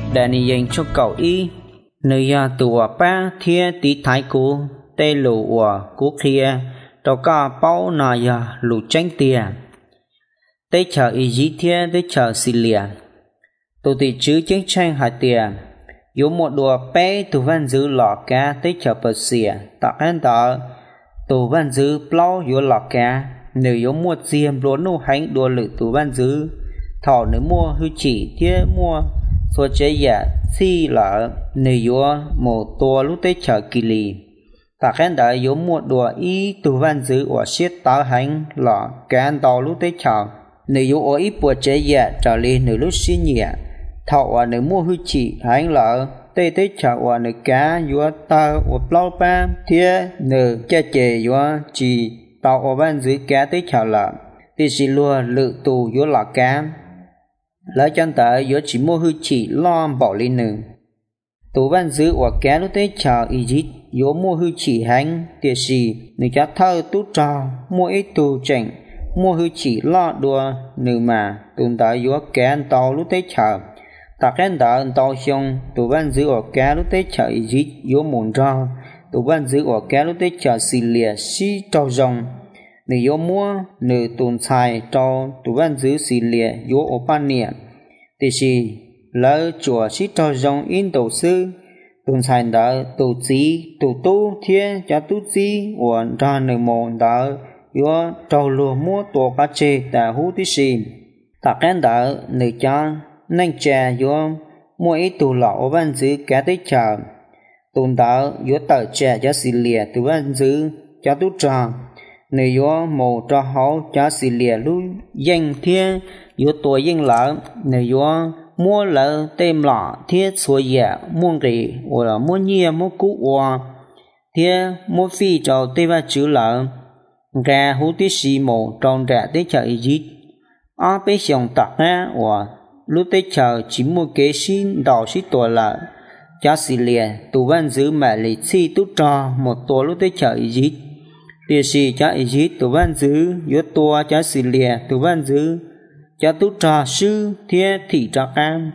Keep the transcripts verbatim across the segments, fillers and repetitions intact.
để nì dành cho cậu y nơi nhà tùa ba thia tí thái cú tê lù của cú kia đâu có bao nà ya lù tranh tiền tê chờ ý dĩ thia tê chờ xì lìa tụ tì chứ chiến tranh hạt tiền yếu một đùa bé tụ văn giữ lọ cá tê chờ bật xìa tạc anh tờ tụ văn giữ plau yếu lọ cá nếu yếu một diêm lúa nụ hành đùa lự tụ văn giữ thọ nếu mua hư chỉ thia mua số chế giả si lỡ nếu yếu một tua lúc tê chờ kỳ lì tạc anh tờ yếu một đùa y tụ văn giữ ở siết táo hành lọ cá anh tàu lúc tê chờ nếu yếu ở ít bùa chế giả trở lên nếu lúc xin nhẹ thọ ở nếu mua hư chỉ hành lỡ tê tê chờ ở nếu cá yếu tàu ở plau ba thia nếu chế chế yếu chỉ tàu ở văn giữ cá tê chờ lỡ thì chỉ lùa lự tù yếu lọ cá lấy chân tới yếu chỉ mua hư chỉ lo bỏ lên nữ tù văn giữ ở cá lúc tê chờ ý dít yếu mua hư chỉ hành tiệt gì nếu cha thơ tút trò mua ít tù chỉnh mua hư chỉ lo đùa nữ mà tùn tới yếu cá ăn tàu lúc tê chờ tạc anh đỡ ăn tàu xong tù văn giữ ở cá lúc tê chờ ý dít yếu mồn rò tù văn giữ ở cá lúc tê chờ xì lìa xí trâu rồng nếu yếu mua nữ tùn xài trâu tù văn giữ xì lìa yếu ở ban nịa tiệt gì lỡ chùa xí trâu rồng in tổ sư tùn xài đỡ tù chí tù tu thiên cho tu chí uẩn ra nữ mồn đỡ yếu trâu lùa mua tổ cá chê tà hú tí xì tạc anh đỡ nữ cho nâng trà yếu mua ít tù lọ văn giữ cá tế chờ tùn đỡ yếu tờ trà cho xì lìa tù văn giữ cho tu trò nếu yếu mù cho hấu cho xì lìa lưu danh thiên yếu tuổi danh lỡ nếu yếu mua lỡ tem lọ thiết xua dạ muôn rỉ hoặc là mua nhia mua cú hoa thiết mua phi cho tê ba chữ lỡ gà hú tí xì mù tròn rạ tế chờ ý dít ó bế xong tạc á hoặc lúc tế chờ chỉ mua kế xin đỏ xí tuổi lỡ cho xì lìa tù văn giữ mẹ lì xì tút trò một tuổi lúc tế chờ ý dít tiệt xì cho ý dít tù văn giữ yếu tua cho xì lìa tù văn giữ cho tu trò sư thiết thị trò cam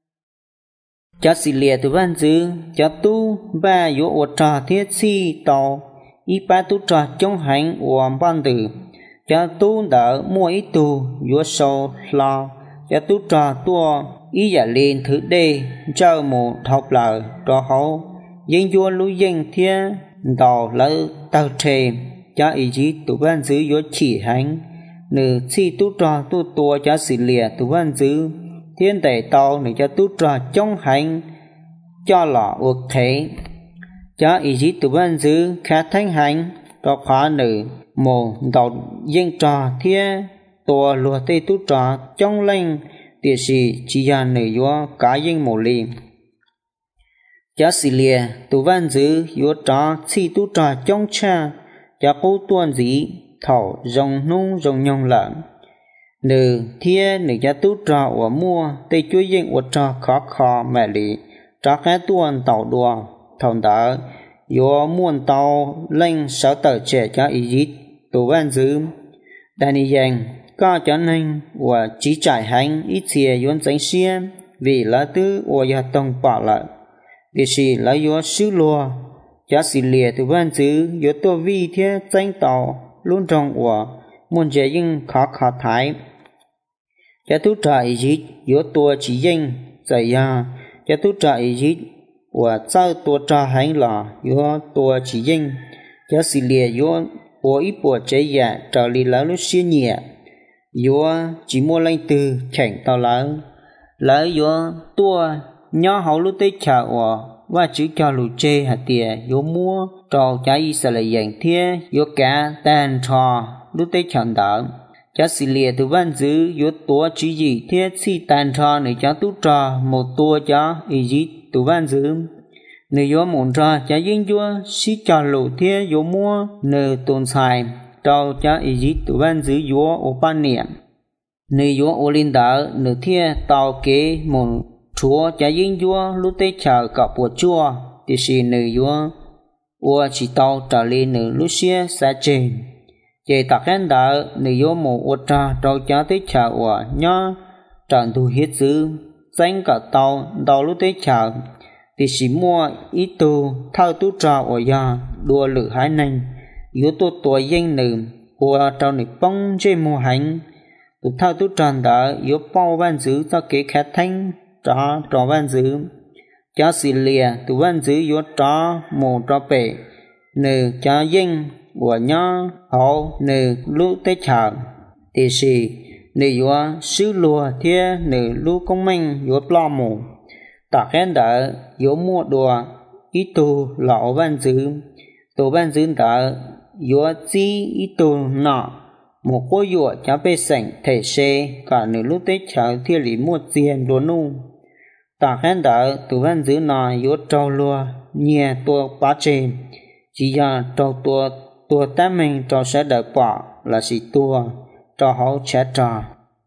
cho xì lìa tù văn giữ cho tu ba yếu ở trò thiết xì tàu y ba tu trò trong hành của ban tử cho tu đỡ mua ít tu yếu sâu lo cho tu trò tua y giả lên thứ đề cho một thọc lờ trò hậu dân vua lưu dân thiết tàu lỡ tàu trề cho ý chí tù văn giữ yếu chỉ hành nữ si tu trò tu tua cho xì lìa tù văn giữ thiên tể tàu nữ cho tu trò trong hành cho lọ ước thế cho ý chí tù văn giữ khá thanh hành cho khóa nữ mồ tàu dân trò thiên tua lùa tê tu trò trong lệnh tiệt sĩ chỉ ra nữ yếu cá dân mồ lì cho xì lìa tù văn giữ yếu trò si tu trò trong cha cho cô tuôn dĩ thảo rồng nung rồng nhông lợn nữ thiên nữ cho tú trò ở mua tây chuối dân ở trò khó khó mẹ lì trò cái tuôn tàu đùa thòng đỡ yếu muôn tàu lên sáu tờ trẻ cho ý dít tù văn giữ đàn ý dành có cho nên và chỉ trải hành ít xìa yếu tránh xìa vì là tư ở nhà tông bỏ lại vì xì là yếu sư lùa cho xì lìa tù văn giữ yếu tô vi thiết tranh tàu luôn trong của muôn trẻ nhưng khó khó thái cho tu trợ ý dít yếu tua chỉ danh dạy ya cho tu trợ ý dít và sao tua trò hành lò yếu tua chỉ danh cho xì lìa yếu của ít bộ chế dạ trở lì lá lúc xưa nhẹ yếu chỉ mua lên từ chảnh tàu lá lá yếu tua nhỏ hậu lúc tết chợ và chữ cho lù chê hạt tìa yếu mua trò trái y sẽ là dạng thia yếu cả tàn trò lúc tết chẳng đỡ cho xì lìa từ văn giữ yếu tố chỉ gì thiết si tàn trò này cho tú trò một tua cho ý gì từ văn giữ nếu yếu muốn trò cho dân vua si cho lù thia yếu mua nếu tồn xài trò cho ý gì từ văn giữ yếu ở ban niệm nếu yếu ở linh đỡ nếu thia tàu kế một chúa cho dân vua lúc tết chờ cả bộ chua thì xì nếu yếu ua chỉ tàu trở lên nữ lúc xưa xa trên về tạc hẹn đỡ nữ yếu mù ua trà trâu cho tới chào ua nhó tràn thu hiết dư tránh cả tàu tàu lúc tới chờ thì chỉ mua ít tu thao tu trò ở nhà đua lử hai nành yếu tu tuổi danh nữ của trâu nữ bông trên mùa hành tu thao tu tròn đó yếu bao văn dữ cho kế khát thanh cho trò văn dữ cho xì lìa tu văn dữ yếu trò mù trò bể nữ cho danh của nhau hậu nữ lúc tới chờ thì chỉ nữ yếu sư lùa thiên nữ lúc công minh yếu lo mù ta khen đỡ yếu mua đùa ít tu lão văn dữ tu văn dữ đỡ yếu chi ít tu nọ một cô yếu cho bê sảnh thể xe cả nửa lúc tết chờ thiên lý một tiền đồ nu ta khen đỡ tu văn dữ nọ yếu trâu lùa nhẹ tua bá chê chỉ là trâu tua tua ta mình trâu sẽ đỡ bỏ là chỉ tua trâu hậu chết trò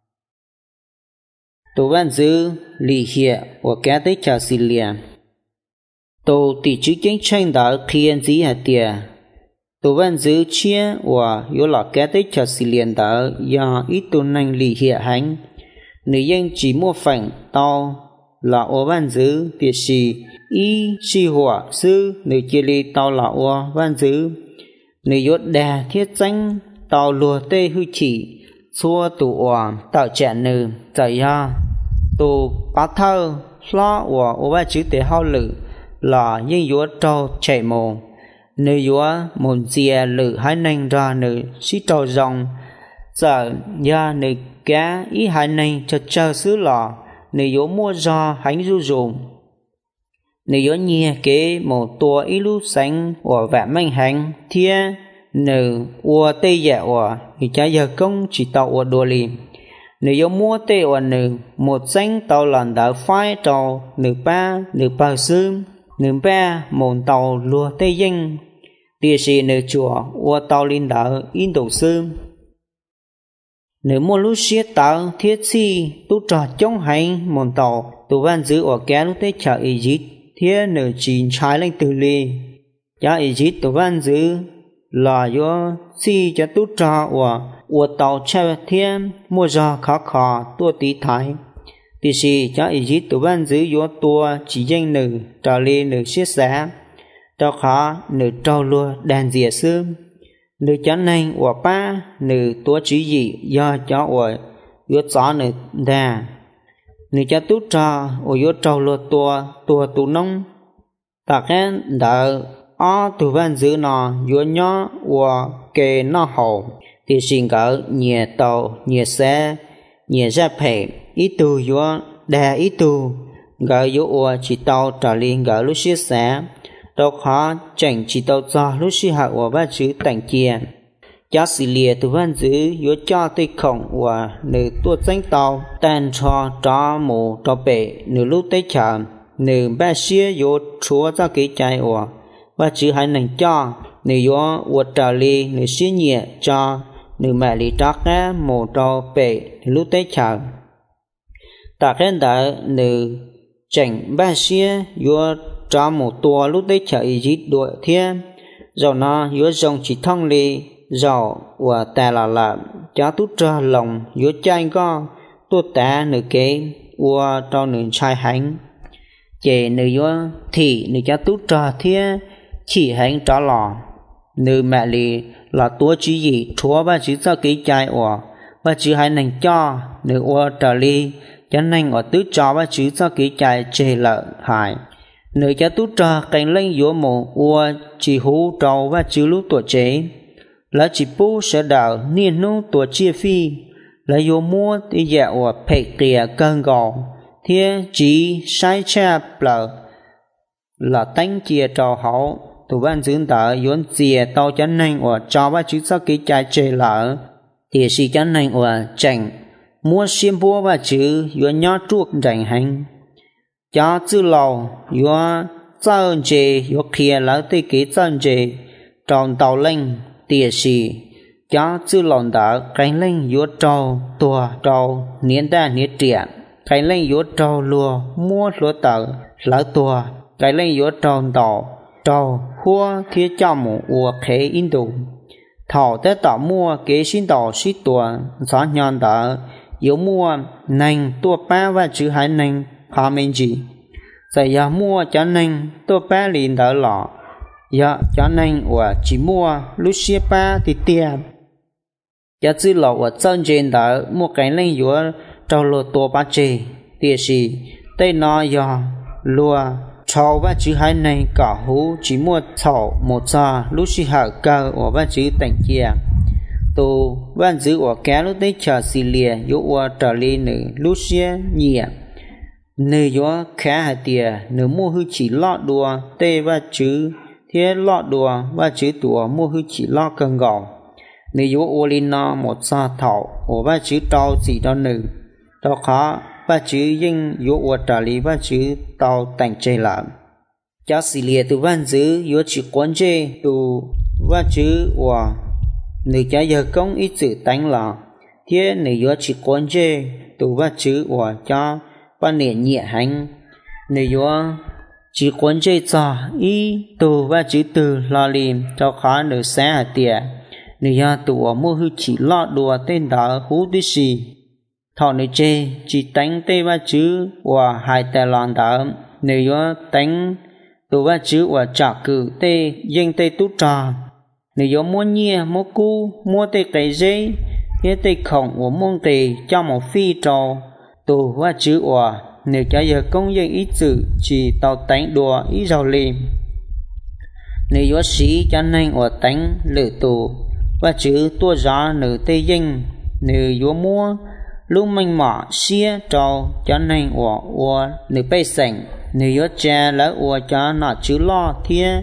tổ văn dữ lì hiện của cái tới chào xì liền tổ tỷ chữ chính tranh đã khiên gì hạt tiền tổ văn dữ chia và yếu là cái tới chào xì liền đã do ít tổ năng lì hiện hành nữ dân chỉ mua phẳng tao là ô văn dữ việc gì y chi hỏa sư nữ chia ly tao là ô văn dữ nữ yếu đà thiết danh tao lùa tê hư chỉ xua tụ oảng tạo trẻ nữ giải ra tụ bá thơ lo của ô ba chữ tế hao lử là những yếu trâu chạy mồ nữ yếu một dìa lử hai nành ra nữ sĩ trâu dòng giờ nhà nữ cá ý hai nành cho chờ xứ lò nữ yếu mua do hánh du dùng nữ yếu nhẹ kế một tua ý lưu sánh của vẽ manh hành thiên nữ ua tây dạ ua thì cha giờ công chỉ tàu ua đùa lì nữ yếu mua tây ua nữ một danh tàu lần đã phái tàu nữ ba nữ ba sư nữ ba một tàu lùa tây danh địa sĩ nữ chùa ua tàu linh đỡ in đầu sư nữ mua lúc xiết tàu thiết si tu trò chống hành một tàu tu văn giữ ở kéo lúc tây chợ ý dít thiết nữ chỉ trái lên từ ly cha ý dít tu văn giữ là do si cho tu trò và của tàu chơi thiên mua ra khó khó tua tí thái thì si cho ý chí tụ ban giữ do tua chỉ danh nữ trò li nữ xiết giá trò khó nữ trâu lua đàn dìa xương nữ cho nên của ba nữ tua chỉ gì do cho ở do gió nữ đà nữ cho tu trò ở do trâu lua tua tua tụ nông ta khen đỡ ở tụ ban giữ nó do nhỏ và kề nó hậu thì xin cỡ nhẹ tàu nhẹ xe nhẹ ra phê ít tu do đà ít tu gỡ do ua chỉ tàu trả liền gỡ lúc xí xe đâu khó chẳng chỉ tàu cho lúc xí hạ ua ba chữ tặng kia cho xì lìa tụ ban giữ do cho tây khổng và nữ tuột danh tàu tan cho cho mù cho bể nữ lúc tây chờ nữ ba xía do chúa cho cái trái ua ba chữ hai nành cho nữ do ua trả li nữ xí nhẹ cho nữ mẹ lý trắc á mù cho bể lúc tây chờ ta khen đã nữ chẳng ba xía do cho một tua lúc tây chờ ý dít đuổi thiên rồi nó do dòng chỉ thông li rồi và ta là là cho tút ra lòng do trai con tôi ta nữ kế và cho nữ trai hành chỉ nữ do thì nữ cho tút ra thiên chỉ hành trả lò nữ mẹ lý là tua chỉ gì chúa ba chữ cho cái trai ủa ba chữ hai nành cho nữ ủa trở li cho nên ở tứ cho ba chữ cho cái trai chê lợ hại nữ cho tút ra cánh lên giữa mồ ủa chỉ hú trâu ba chữ lúc tuổi chế là chỉ bố sẽ đảo niên nô tuổi chia phi là vô mua thì dạ ủa phê kìa cơn gò thế chỉ sai chạp là là tánh chia trò hậu tụ ban dưỡng tờ yến dìa tao chắn nhanh ở cho ba chữ sau cái trái chơi lỡ thì si chắn nhanh ở chảnh mua xiêm búa ba chữ yến nhớ chuộc rảnh hành cho chữ lầu yến chân chê yến kia lỡ tới cái chân chê tròn tàu lên thì si cho chữ lầu tờ cánh lên yến trâu tua trâu niên ta niên trẻ cánh lên yến trâu lùa mua lúa tờ lỡ tua cánh lên yến trâu tàu trâu hua thiết cho mù ua khế in đủ thảo tế tạo mua kế xin tàu xít tùa gió nhon tờ yếu mua nành tua ba và chữ hai nành khá mình chỉ tại giờ mua cho nên tôi bé liền đỡ lọ giờ cho nên và chỉ mua lúc xưa ba thì tiền giờ chỉ lọ và chân trên đỡ mua cái lên vừa trâu lô tua ba chê tiền gì đây nó giờ lúa chậu ba chữ hai này cả hú chỉ mua chậu một giờ lúc xưa hạ cơ và ba chữ tỉnh kia tu ban giữ ở cá lúc đấy chờ xì lìa yếu ở trở lên nữ lúc xưa nhẹ nữ yếu khá hạt tiền nữ mua hư chỉ lọt đùa tê ba chữ thế lọt đùa ba chữ đùa mua hư chỉ lọt cơn gạo nữ yếu ô linh nó một sa thảo ở ba chữ tàu chỉ đó nữ đó khó ba chữ nhưng yếu ở trở lên ba chữ tàu tỉnh chơi làm cho xì lìa tu ban giữ yếu chỉ quan chơi tu ba chữ và nữ cha giờ công ít chữ tánh là thế nữ yếu chỉ quan chơi tu ba chữ và cho ba nền nhẹ hành nữ yếu chỉ quan chơi cho ý tu ba chữ từ lo lim cho khó nữ sẽ hạt tiền nữ yếu tu ở mua hư chỉ lọt đùa tên đó hú tí xì thọ nữ chê chỉ tánh tê ba chữ và hai tè lòn đó nữ yếu tánh tu ba chữ và trả cử tê danh tê tú trò nếu có mua nhia mua cu mua tê cái dây cái tê khổng của mông tê cho một phi trò tu ba chữ và nếu cho giờ công dân ít chữ chỉ tàu tánh đùa ít giàu lìm nếu có sĩ cho nên ở tánh lử tù ba chữ tua gió nữ tê danh nếu có mua lúc mình mỏ xia trò cho nên ở ở nếu bay sảnh nếu có cha là ở cho nó chữ lo thiên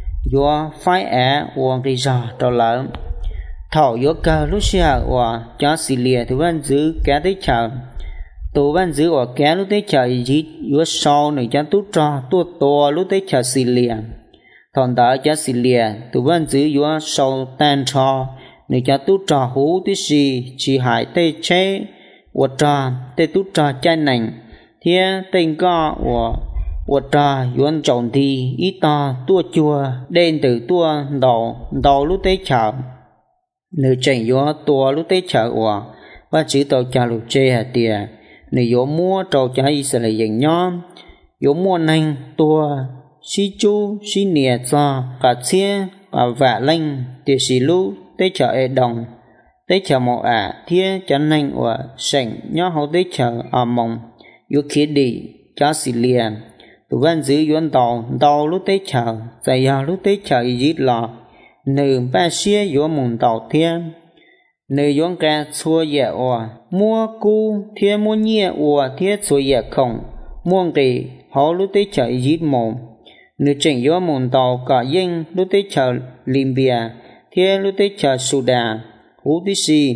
do phái á uống đi ra đó là thảo yếu cơ lúc xưa và cho xì lìa thì vẫn giữ cá tới chờ tụ vẫn giữ ở cá lúc tới chờ gì yếu sau này cho tút cho tua to lúc tới chờ xì lìa thằng đó cho xì lìa tụ vẫn giữ yếu sau tan cho này cho tút cho hú tí gì chỉ hại tê chế và cho tê tút cho chai nành thế tên co và我这原种的一大多脚，连的多道道路得桥，你真有多路得桥哇，我知道家路这下的，你有么找家意思来营养，有么能多西猪西叶子，cả xe cả vạ lanh，的是路得桥爱动，得桥某啊，天真能哇省，然后得桥啊梦，有气的加是连。tụ văn giữ yuan tàu tàu lúc tới chờ tại giờ lúc tới chờ gì là nữ ba xia yuan mùng tàu thiên nữ yuan ca xua dẻ oa mua cu thiên mua nhẹ oa thiên xua dẻ khổng mua kỳ họ lúc tới chờ gì mồm nữ chỉnh yuan mùng tàu cả yên lúc tới chờ Libya thiên lúc tới chờ Sudan hú tí xì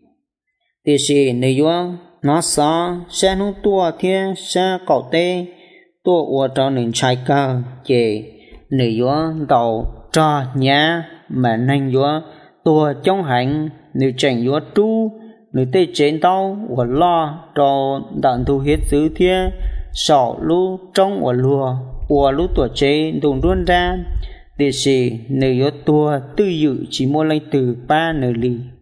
tí xì nữ yuan nó xa xe nụ tua thiên xe cậu tê tôi ở trong những trái cơ chỉ nữ yếu đầu cho nhá mà nên yếu tôi trong hành nữ chỉnh yếu tu nữ tê trên tao và lo cho đặng thu hết xứ thiên sọ lú trong và lùa của lú tuổi chế đồn luôn ra để gì nữ yếu tôi tư dự chỉ mua lấy từ ba nữ lì